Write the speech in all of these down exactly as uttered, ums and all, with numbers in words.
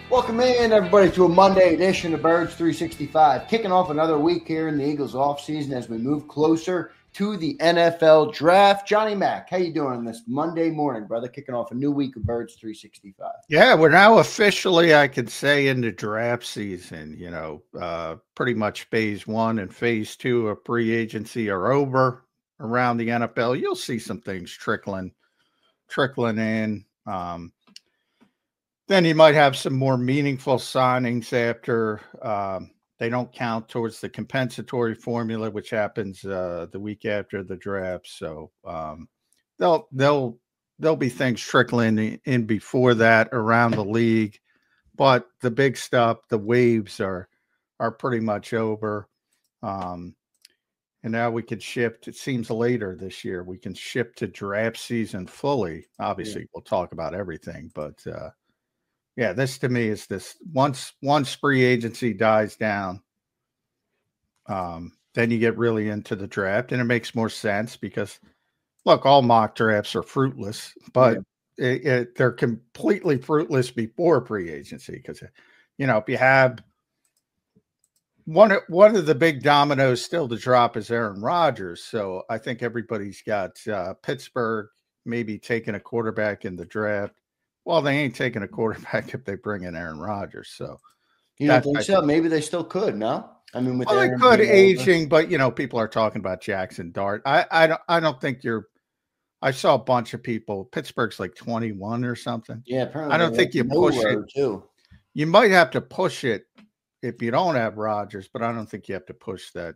Welcome in, everybody, to a Monday edition of Birds three sixty-five. Kicking off another week here in the Eagles offseason as we move closer to the N F L draft. Johnny Mack, how you doing this Monday morning, brother? Kicking off a new week of Birds three sixty-five. Yeah, we're now officially, I could say, into draft season. You know, uh, pretty much phase one and phase two of free agency are over around the N F L. You'll see some things trickling, trickling in. Um, then you might have some more meaningful signings after um, they don't count towards the compensatory formula, which happens uh, the week after the draft. So um, they'll they'll there'll be things trickling in before that around the league, but the big stuff, the waves are are pretty much over. Um, and now we can shift. It seems later this year we can shift to draft season fully. Obviously, yeah. We'll talk about everything, but uh, yeah, this to me is this once once free agency dies down, um, then you get really into the draft, and it makes more sense because, look, all mock drafts are fruitless, but yeah. it, it, they're completely fruitless before free agency because, you know, if you have one, one of the big dominoes still to drop is Aaron Rodgers. So I think everybody's got uh, Pittsburgh maybe taking a quarterback in the draft. Well, they ain't taking a quarterback if they bring in Aaron Rodgers. So you don't think so? Maybe they still could. No, I mean, with well, they could aging, older. But you know, people are talking about Jackson Dart. I, I don't, I don't think you're. I saw a bunch of people. Pittsburgh's like twenty-one or something. Yeah, apparently. I don't think you push it. Too. You might have to push it if you don't have Rodgers, but I don't think you have to push that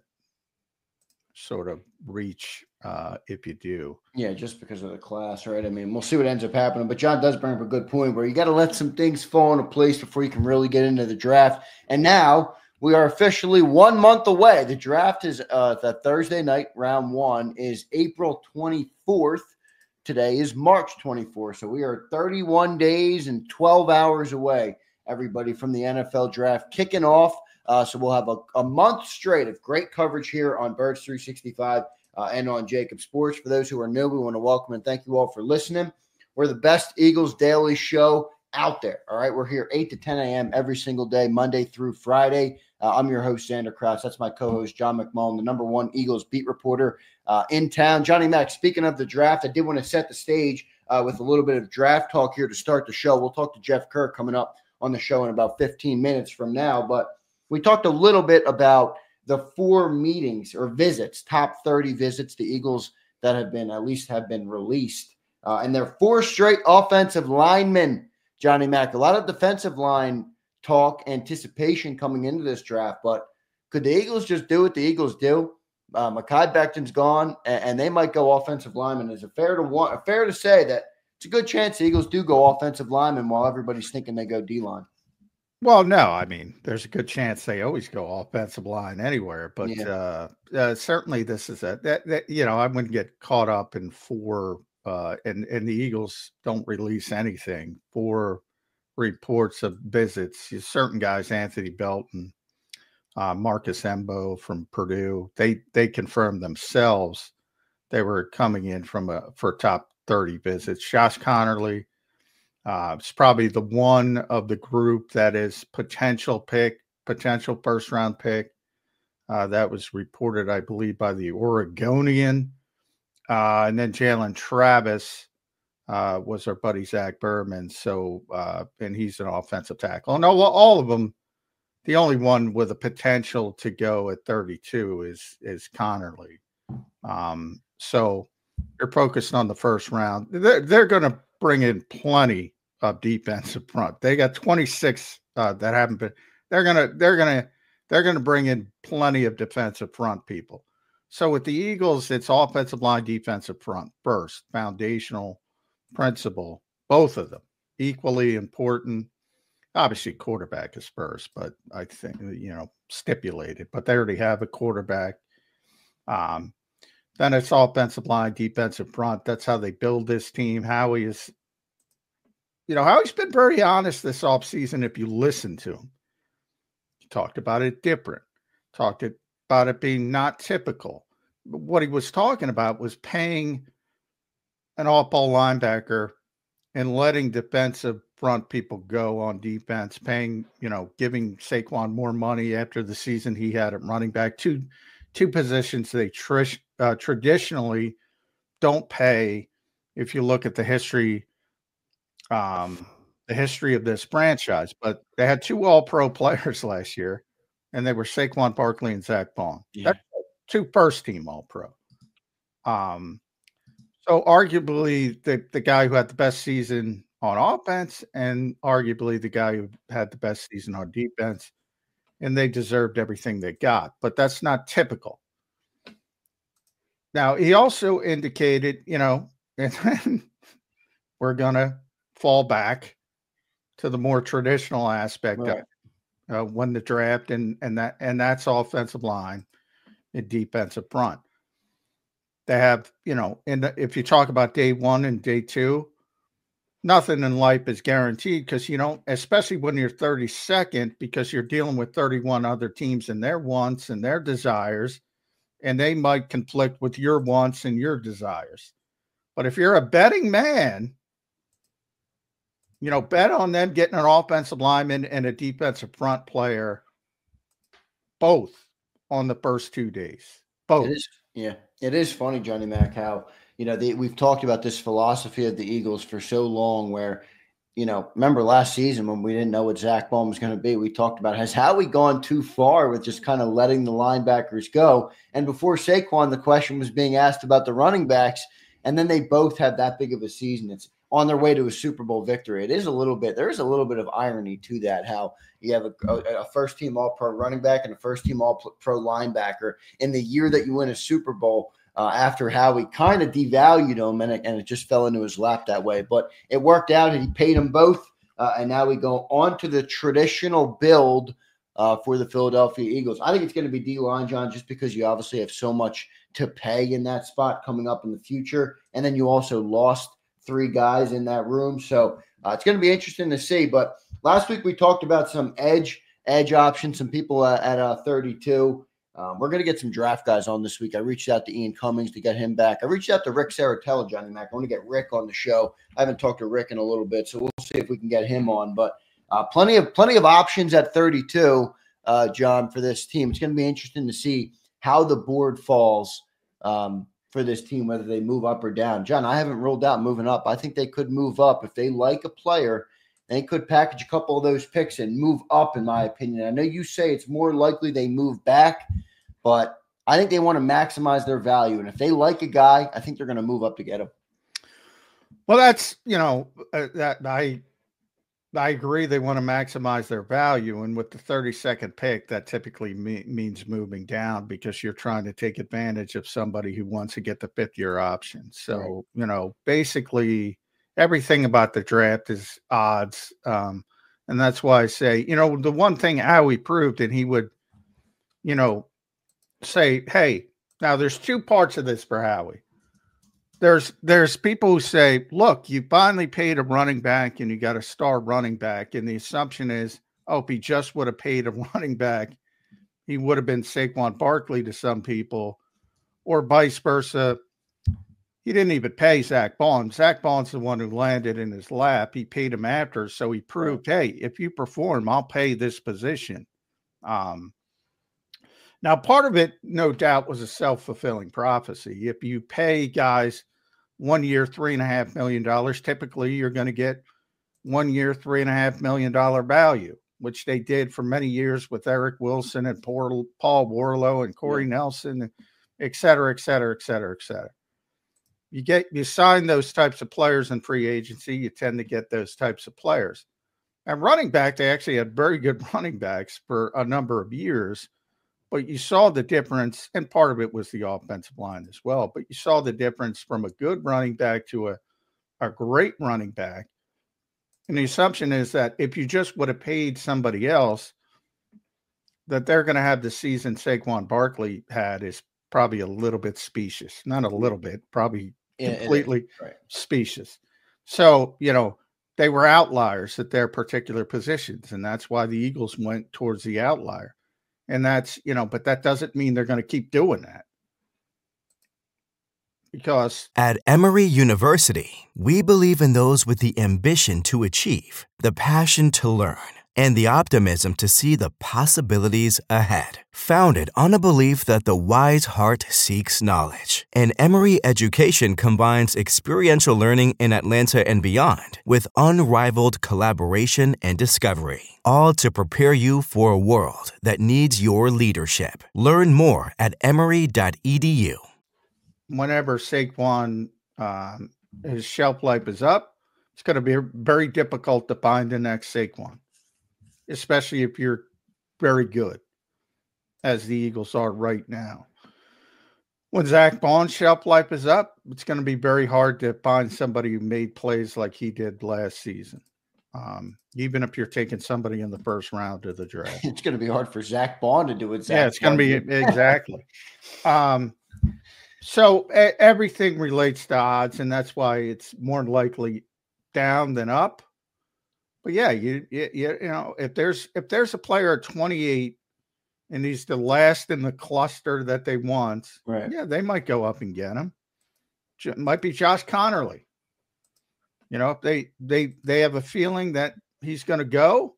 sort of reach uh, if you do. Yeah, just because of the class, right? I mean, we'll see what ends up happening. But John does bring up a good point where you got to let some things fall into place before you can really get into the draft. And now we are officially one month away. The draft is uh, that Thursday night, round one is April twenty-fourth. Today is March twenty-fourth. So we are thirty-one days and twelve hours away, everybody, from the N F L draft kicking off. Uh, so we'll have a, a month straight of great coverage here on Birds three sixty-five uh, and on Jacob Sports. For those who are new, we want to welcome and thank you all for listening. We're the best Eagles daily show out there. All right, we're here eight to ten a.m. every single day, Monday through Friday. Uh, I'm your host, Xander Krause. That's my co-host, John McMullen, the number one Eagles beat reporter uh, in town. Johnny Mack, speaking of the draft, I did want to set the stage uh, with a little bit of draft talk here to start the show. We'll talk to Jeff Kerr coming up on the show in about fifteen minutes from now, but we talked a little bit about the four meetings or visits, top thirty visits to Eagles that have been, at least have been released. Uh, and they're four straight offensive linemen, Johnny Mack. A lot of defensive line talk, anticipation coming into this draft. But could the Eagles just do what the Eagles do? Uh, Mekhi Becton's gone, and, and they might go offensive lineman. Is it fair to want, fair to say that it's a good chance the Eagles do go offensive lineman while everybody's thinking they go D-line? Well, no, I mean, there's a good chance they always go offensive line anywhere, but yeah. uh, uh, certainly this is a that, that you know I wouldn't get caught up in four uh, and and the Eagles don't release anything for reports of visits. Certain guys, Anthony Belton, uh, Marcus Embo from Purdue, they they confirmed themselves they were coming in from a for top thirty visits. Josh Connerly. Uh, it's probably the one of the group that is potential pick, potential first round pick. Uh, that was reported, I believe, by the Oregonian. Uh, and then Jalen Travis uh, was our buddy Zach Berman. So, uh, and he's an offensive tackle. And all, all of them, the only one with a potential to go at thirty-two is is Connerly. Um, so you're focused on the first round. They're, they're going to bring in plenty of defensive front. They got twenty-six uh, that haven't been. They're gonna. They're gonna. They're gonna bring in plenty of defensive front people. So with the Eagles, it's offensive line, defensive front first, foundational principle. Both of them equally important. Obviously, quarterback is first, but I think you know stipulated. But they already have a quarterback. Um, Then it's offensive line, defensive front. That's how they build this team. Howie is, you know, Howie's been very honest this offseason if you listen to him. He talked about it different, talked about it being not typical. But what he was talking about was paying an off-ball linebacker and letting defensive front people go on defense, paying, you know, giving Saquon more money after the season he had at running back. Two, two positions they tr- uh, traditionally don't pay. If you look at the history, um, the history of this franchise, but they had two All-Pro players last year, and they were Saquon Barkley and Zach Baun. Yeah. That's two first-team All-Pro. Um, so arguably the, the guy who had the best season on offense and arguably the guy who had the best season on defense, and they deserved everything they got, but that's not typical. Now, he also indicated, you know, and we're going to fall back to the more traditional aspect right. of uh, when the draft and, and that, and that's offensive line and defensive front. They have, you know, and if you talk about day one and day two, nothing in life is guaranteed because you don't, especially when you're thirty-second, because you're dealing with thirty-one other teams and their wants and their desires, and they might conflict with your wants and your desires. But if you're a betting man, you know, bet on them getting an offensive lineman and a defensive front player, both on the first two days. Both. It is, yeah. It is funny, Johnny Mac, how, you know, they, we've talked about this philosophy of the Eagles for so long where, you know, remember last season when we didn't know what Zach Baun was going to be, we talked about, has Howie gone too far with just kind of letting the linebackers go? And before Saquon, the question was being asked about the running backs, and then they both had that big of a season. It's on their way to a Super Bowl victory. It is a little bit, there is a little bit of irony to that, how you have a, a, a first-team All-Pro running back and a first-team All-Pro linebacker in the year that you win a Super Bowl uh, after Howie kind of devalued him, and it, and it just fell into his lap that way. But it worked out, and he paid them both, uh, and now we go on to the traditional build uh, for the Philadelphia Eagles. I think it's going to be D-line, John, just because you obviously have so much to pay in that spot coming up in the future, and then you also lost three guys in that room. So uh, it's going to be interesting to see. But last week we talked about some edge, edge options, some people uh, at uh, thirty-two. Um, we're going to get some draft guys on this week. I reached out to Ian Cummings to get him back. I reached out to Rick Saratella, Johnny Mac. I want to get Rick on the show. I haven't talked to Rick in a little bit, so we'll see if we can get him on. But uh, plenty of plenty of options at thirty-two, uh, John, for this team. It's going to be interesting to see how the board falls um, for this team, whether they move up or down. John, I haven't ruled out moving up. I think they could move up. If they like a player, they could package a couple of those picks and move up, in my opinion. I know you say it's more likely they move back, but I think they want to maximize their value. And if they like a guy, I think they're going to move up to get him. Well, that's, you know, uh, that I I agree they want to maximize their value. And with the thirty-second pick, that typically me- means moving down because you're trying to take advantage of somebody who wants to get the fifth-year option. So, right. you know, basically everything about the draft is odds. Um, and that's why I say, you know, the one thing Howie proved, and he would, you know, say, hey, now there's two parts of this for Howie. There's there's people who say, look, you finally paid a running back and you got a star running back. And the assumption is, oh, if he just would have paid a running back, he would have been Saquon Barkley to some people, or vice versa. He didn't even pay Zach Baun. Zach Baun's the one who landed in his lap. He paid him after. So he proved, hey, if you perform, I'll pay this position. Um, now, part of it, no doubt, was a self-fulfilling prophecy. If you pay guys one year, three and a half million dollars, typically you're going to get one year, three and a half million dollar value, which they did for many years with Eric Wilson and Paul Warlow and Corey yeah. Nelson, et cetera, et cetera, et cetera, et cetera. You get, you sign those types of players in free agency, you tend to get those types of players. And running back, they actually had very good running backs for a number of years. But you saw the difference, and part of it was the offensive line as well. But you saw the difference from a good running back to a, a great running back. And the assumption is that if you just would have paid somebody else, that they're going to have the season Saquon Barkley had is probably a little bit specious. Not a little bit, probably yeah, completely right. specious. So, you know, they were outliers at their particular positions, and that's why the Eagles went towards the outlier. And that's, you know, but that doesn't mean they're going to keep doing that. because at Emory University, we believe in those with the ambition to achieve, the passion to learn, and the optimism to see the possibilities ahead. Founded on a belief that the wise heart seeks knowledge, and Emory education combines experiential learning in Atlanta and beyond with unrivaled collaboration and discovery, all to prepare you for a world that needs your leadership. Learn more at emory dot e d u. Whenever Saquon, um, his shelf life is up, it's going to be very difficult to find the next Saquon, especially if you're very good, as the Eagles are right now. When Zach Baun's shelf life is up, it's going to be very hard to find somebody who made plays like he did last season, um, even if you're taking somebody in the first round of the draft. It's going to be hard for Zach Baun to do it. Zach yeah, it's going to be – exactly. Um, so a- everything relates to odds, and that's why it's more likely down than up. But yeah, you, you you know, if there's if there's a player at twenty-eight and he's the last in the cluster that they want, right? Yeah, they might go up and get him. It might be Josh Connerly. You know, if they they they have a feeling that he's going to go,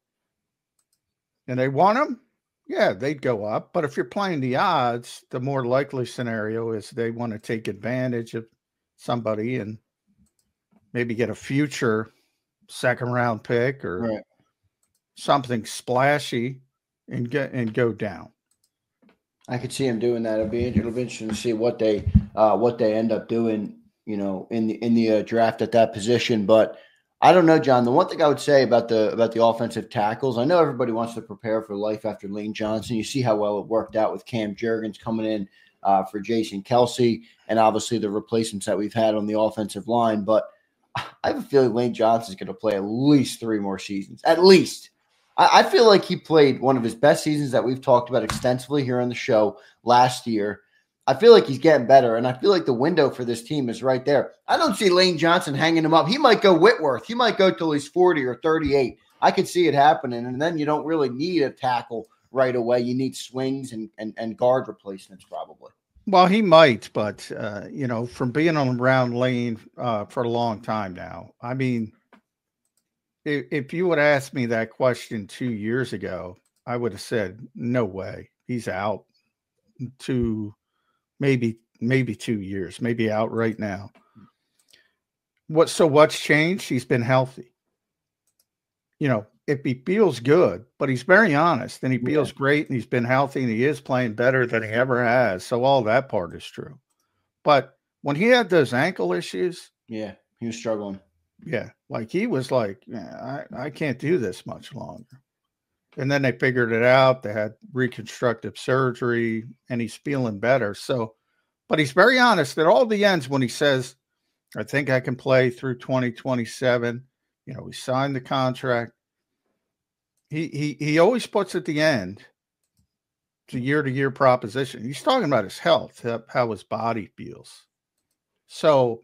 and they want him, yeah, they'd go up. But if you're playing the odds, the more likely scenario is they want to take advantage of somebody and maybe get a future second round pick or right. something splashy and get and go down. I could see him doing that. It'll be it'll be interesting to see what they uh, what they end up doing, you know, in the in the uh, draft at that position. But I don't know, John. The one thing I would say about the about the offensive tackles, I know everybody wants to prepare for life after Lane Johnson. You see how well it worked out with Cam Jurgens coming in uh, for Jason Kelsey, and obviously the replacements that we've had on the offensive line. But I have a feeling Lane Johnson is going to play at least three more seasons. At least. I, I feel like he played one of his best seasons that we've talked about extensively here on the show last year. I feel like he's getting better, and I feel like the window for this team is right there. I don't see Lane Johnson hanging him up. He might go Whitworth. He might go till he's forty or thirty-eight. I could see it happening, and then you don't really need a tackle right away. You need swings and, and, and guard replacements probably. Well, he might, but, uh, you know, from being on around Lane uh, for a long time now, I mean, if, if you would ask me that question two years ago, I would have said, no way, he's out to maybe maybe two years, maybe out right now. What So what's changed? He's been healthy. You know, if he feels good, but he's very honest and he feels yeah. great and he's been healthy and he is playing better than he ever has. So all that part is true. But when he had those ankle issues. Yeah, he was struggling. Yeah, like he was like, yeah, I, I can't do this much longer. And then they figured it out. They had reconstructive surgery and he's feeling better. So, but he's very honest at all the ends when he says, I think I can play through twenty twenty-seven. You know, we signed the contract. He he he always puts at the end, it's a year-to-year proposition. He's talking about his health, how his body feels. So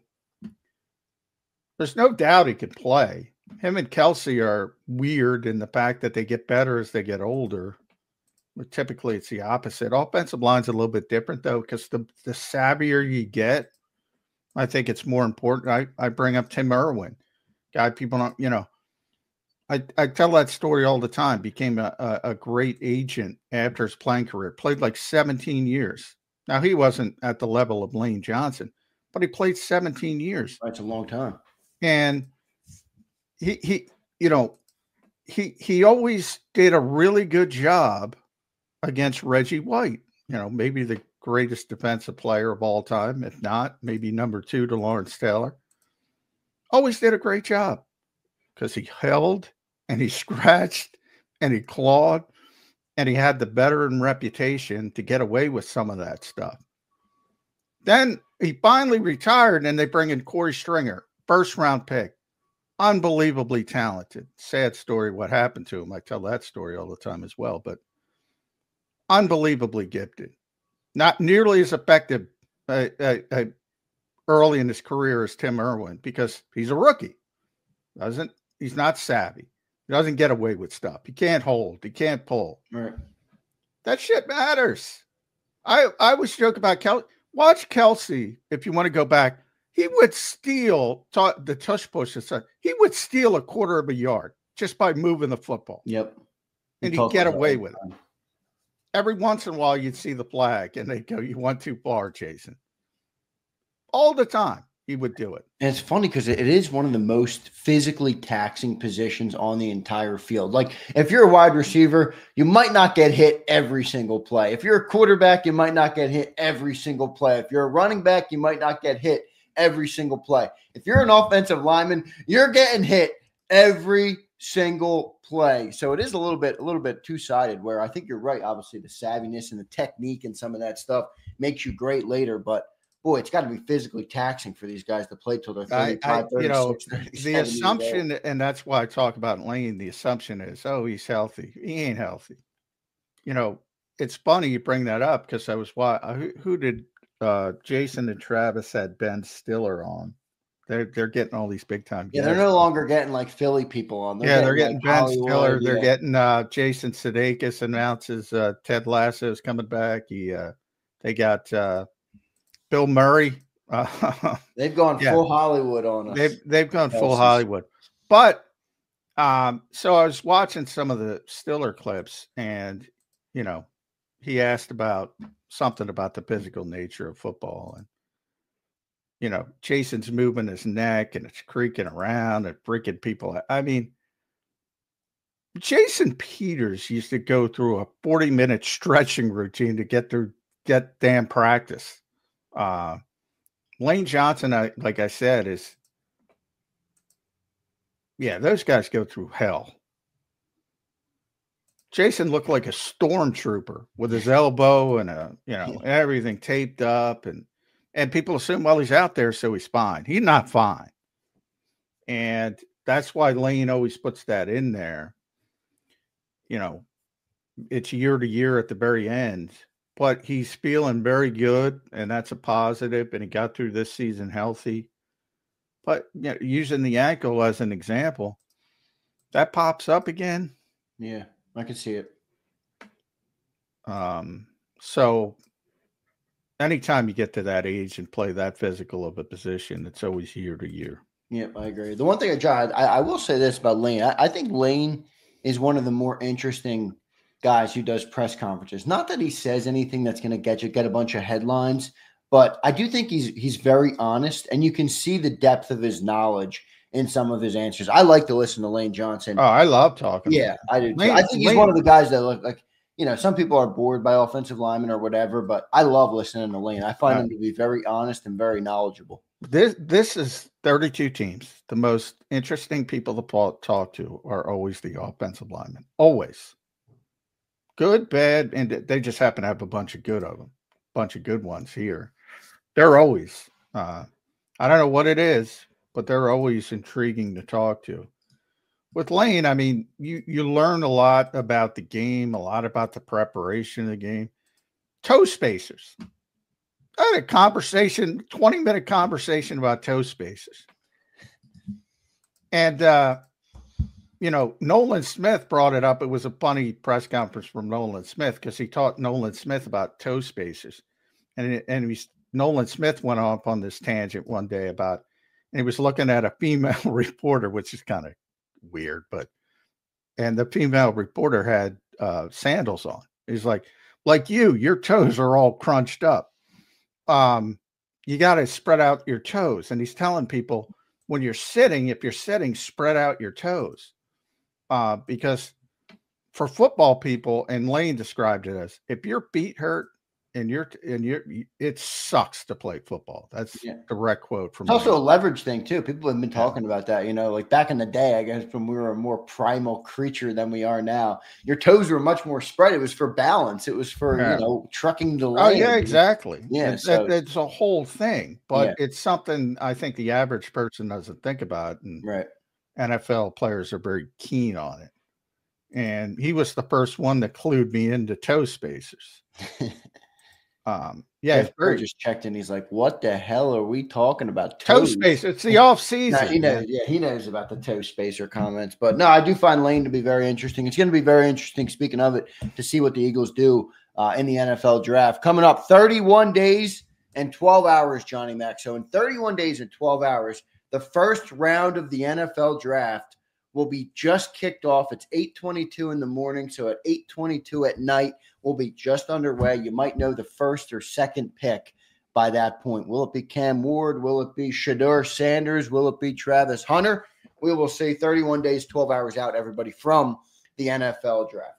there's no doubt he can play. Him and Kelsey are weird in the fact that they get better as they get older. But typically it's the opposite. Offensive line's a little bit different, though, because the, the savvier you get, I think it's more important. I, I bring up Tim Irwin. Guy people don't, you know, I, I tell that story all the time. Became a, a, a great agent after his playing career. Played like seventeen years. Now, he wasn't at the level of Lane Johnson, but he played seventeen years. That's a long time. And he, he, you know, he, he always did a really good job against Reggie White. You know, maybe the greatest defensive player of all time. If not, maybe number two to Lawrence Taylor. Always did a great job because he held and he scratched and he clawed and he had the veteran reputation to get away with some of that stuff. Then he finally retired and they bring in Corey Stringer, first round pick, unbelievably talented. Sad story what happened to him. I tell that story all the time as well, but unbelievably gifted. Not nearly as effective uh, uh, uh, early in his career as Tim Irwin because he's a rookie. Doesn't he's not savvy. He doesn't get away with stuff. He can't hold. He can't pull. Right. That shit matters. I I always joke about Kelsey. Watch Kelsey, if you want to go back. He would steal t- the tush push. He would steal a quarter of a yard just by moving the football. Yep. And he'd get away with it. Every once in a while, you'd see the flag, and they'd go, you went too far, Jason. All the time, he would do it. And it's funny because it is one of the most physically taxing positions on the entire field. Like, if you're a wide receiver, you might not get hit every single play. If you're a quarterback, you might not get hit every single play. If you're a running back, you might not get hit every single play. If you're an offensive lineman, you're getting hit every single play. So it is a little bit, a little bit two-sided where I think you're right. Obviously the savviness and the technique and some of that stuff makes you great later, but boy, it's got to be physically taxing for these guys to play till they're thirty-five, I, I, you know, thirty-six, the assumption, and that's why I talk about Lane, the assumption is, oh, he's healthy. He ain't healthy. You know, it's funny you bring that up because I was, why, who, who did uh, Jason and Travis had Ben Stiller on? They're they're getting all these big time. Yeah, they're no longer getting like Philly people on. They're yeah, getting they're getting like Ben Hollywood, Stiller. They're yeah. getting uh, Jason Sudeikis announces uh, Ted Lasso is coming back. He uh, they got uh, Bill Murray. Uh, they've gone yeah. full Hollywood on us. They've they've gone full Hollywood. But um, so I was watching some of the Stiller clips, and you know, he asked about something about the physical nature of football and. You know, Jason's moving his neck and it's creaking around and freaking people. I mean, Jason Peters used to go through a forty minute stretching routine to get through, get damn practice. Uh, Lane Johnson, I, like I said, is, yeah, those guys go through hell. Jason looked like a stormtrooper with his elbow and a, you know, everything taped up and, And people assume, well, he's out there, so he's fine. He's not fine. And that's why Lane always puts that in there. You know, it's year to year at the very end, but he's feeling very good, and that's a positive, and he got through this season healthy. But you know, using the ankle as an example, that pops up again. Yeah, I can see it. Um, so... Anytime you get to that age and play that physical of a position, it's always year to year. Yep, I agree. The one thing I tried, I, I will say this about Lane. I, I think Lane is one of the more interesting guys who does press conferences. Not that he says anything that's going to get you get a bunch of headlines, but I do think he's he's very honest, and you can see the depth of his knowledge in some of his answers. I like to listen to Lane Johnson. Oh, I love talking. Yeah, I do. Lane, I think he's Lane, one of the guys that look like. You know, some people are bored by offensive linemen or whatever, but I love listening to Lane. I find right. him to be very honest and very knowledgeable. This this is thirty-two teams. The most interesting people to talk to are always the offensive linemen. Always. Good, bad, and they just happen to have a bunch of good of them. A bunch of good ones here. They're always, uh, I don't know what it is, but they're always intriguing to talk to. With Lane, I mean, you, you learn a lot about the game, a lot about the preparation of the game. Toe spacers. I had a conversation, twenty-minute conversation about toe spacers. And, uh, you know, Nolan Smith brought it up. It was a funny press conference from Nolan Smith because he taught Nolan Smith about toe spacers. And, and he, Nolan Smith went off on this tangent one day about, and he was looking at a female reporter, which is kind of weird, but and the female reporter had uh sandals on. He's like, like you, your toes are all crunched up. Um, you got to spread out your toes. And he's telling people when you're sitting, if you're sitting, spread out your toes. Uh, because for football people, and Lane described it as if your feet hurt and you're and you're it sucks to play football. That's yeah. direct quote from it's also a leverage thing too. People have been talking yeah. about that, you know, like back in the day, I guess when we were a more primal creature than we are now, your toes were much more spread. It was for balance. It was for, yeah. you know, trucking the land. Oh yeah, exactly. Yeah. It's, so, it's a whole thing, but yeah. it's something I think the average person doesn't think about. And right. N F L players are very keen on it. And he was the first one that clued me into toe spacers. Um, yeah, yeah very, just checked in. He's like, "What the hell are we talking about?" Toe spacer. It's the off season. No, he knows. Yeah, he knows about the toe spacer comments. But no, I do find Lane to be very interesting. It's going to be very interesting. Speaking of it, to see what the Eagles do uh, in the N F L draft coming up. thirty-one days and twelve hours, Johnny Mac. So in thirty-one days and twelve hours, the first round of the N F L draft will be just kicked off. It's eight twenty-two in the morning. So at eight twenty-two at night, we'll be just underway. You might know the first or second pick by that point. Will it be Cam Ward? Will it be Shedeur Sanders? Will it be Travis Hunter? We will see. thirty-one days, twelve hours out, everybody, from the N F L draft.